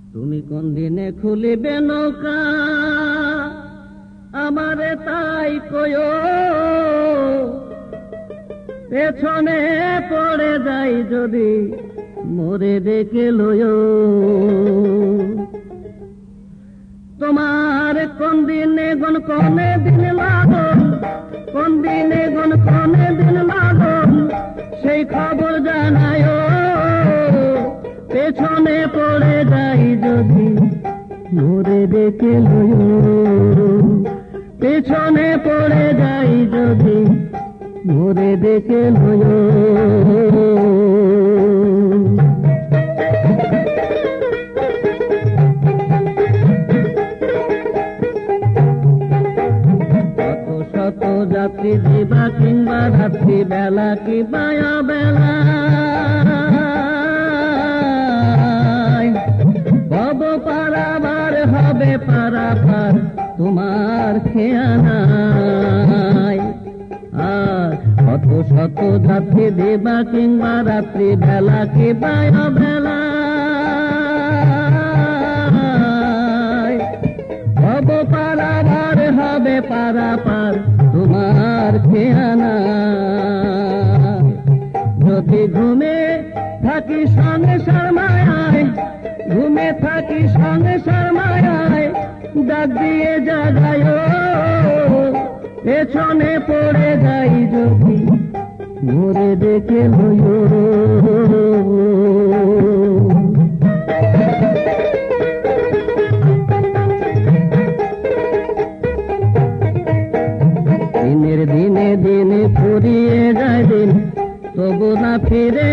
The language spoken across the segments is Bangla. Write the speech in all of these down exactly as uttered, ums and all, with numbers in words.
তুমি কোন দিনে খুলিবে নৌকা আমারে তাই কয়ো, পেছনে পড়ে যাই যদি মোরে দেখে লয়ো। তোমার কোন দিনে গন কোনে দিন লাগল, কোন দিনে গন কোনে দিন লাগল সেই খবর জানায়, পেছনে পড়ে যাই যদি মোরে দেখে লয়ো, পেছনে পড়ে যাই যদি মোরে দেখে লয়ো। কত শত যাত্রী দিবা কিংবা রাত্রি বেলা কি বায়া বেলা, কব পারাবার হবে পারাপার তোমার খেয়া নাই। আর কত শত যাত্রী দেবা কিংবা রাত্রি বেলা কি বায়া বেলা, কব পারাবার হবে পারাপার তোমার খেয়া নাই। যদি ঘুমে থাকি সংসার মায়ায়, ঘুমে থাকি সংসার মায়ায় ডাক দিয়ে জাগায়, পেছনে পড়ে যাই যদি মোরে দেখে লয়ো। দিনের দিনে দিনে ফুরিয়ে যায় দিন, তবু না ফিরে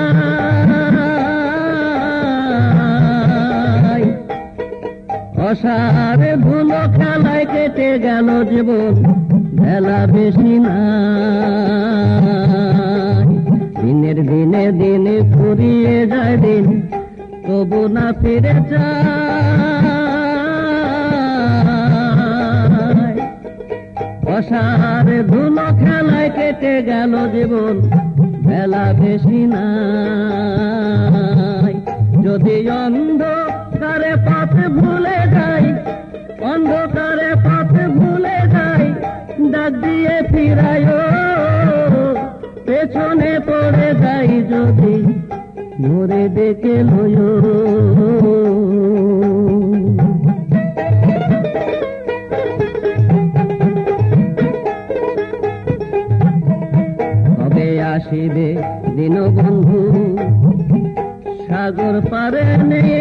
যায়। অসারে ধুলো খেলায় কেটে গেল জীবন, বেলা বেশি নাই। দিনের দিনে দিনে ফুরিয়ে যায় দিন, তবু না ফিরে যায়। অসারে ধুলো খেলায় কেটে গেল জীবন, বেলা বেশি নাই। যদি অন্ধকারে পথ ভুলে যাই, অন্ধকারে পথ ভুলে যাই ডাক দিয়ে ফিরায়, পেছনে পড়ে যাই যদি মোরে দেখে লয়ো। কবে আসিবে দিন বন্ধু সাগর পারে নেই,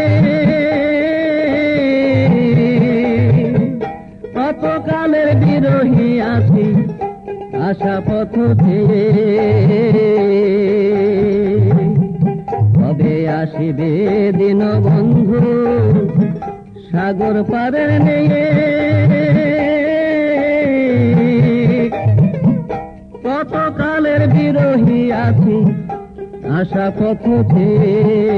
কতকালের বিরোহী আছি আশা পথ ধীরে। কবে আসিবে দিন বন্ধু সাগর পারে নেই, কতকালের বিরোহী আছি আশা পথ ধীরে।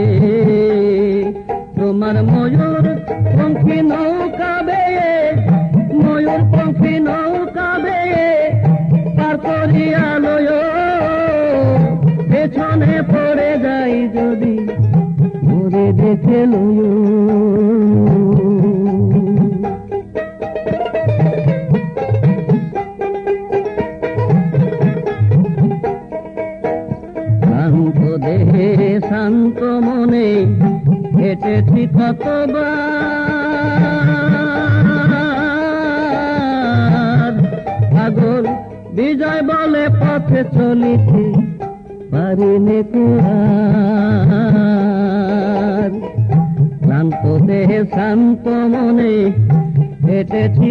তোমার ময়ূর পঙ্খী নৌকা বেয়ে, ময়ূর পঙ্খী নৌকা বেয়ে পার করিয়া লয়ো, পেছনে পড়ে যাই যদি মোরে দেখে লয়ো। শান্ত দেহে শান্ত মনে হেঁটেছি কতবার, পাগল বিজয় বলে পথে চলিতে পারিনি কুয়ার। শান্ত দেহে শান্ত মনে হেঁটেছি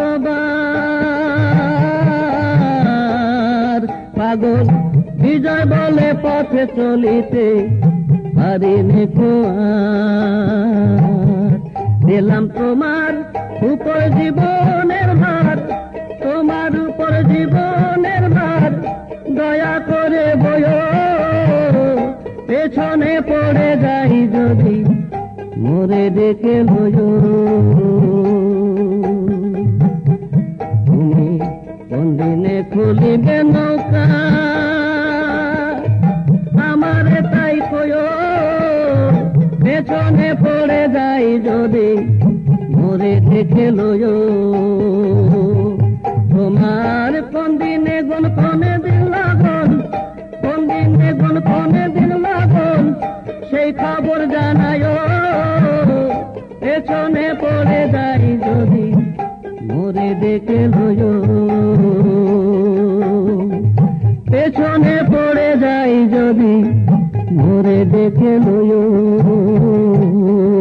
কতবার, পাগল বিজয় বলে পথে চলিতে পারিনি কুয়ার। দিলাম তোমার উপর জীবনের ভার, তোমার উপর জীবনের ভার দয়া করে বয়ো, পেছনে পড়ে যাই যদি মোরে দেখে লয়ো। তুমি কোন দিনে খুলিবে নৌকা আমারে তাই কয়ো, পেছনে পড়ে যাই যদি মরে দেখে লয় তোমার কোন দিনে গুন কোনে দিন লাগন কোন দিনে গুন কোনে দিন লাগন সেই খবর জানায় পেছনে পড়ে যাই যদি মরে দেখে লয় পেছনে পড়ে যাই যদি মরে দেখে লয়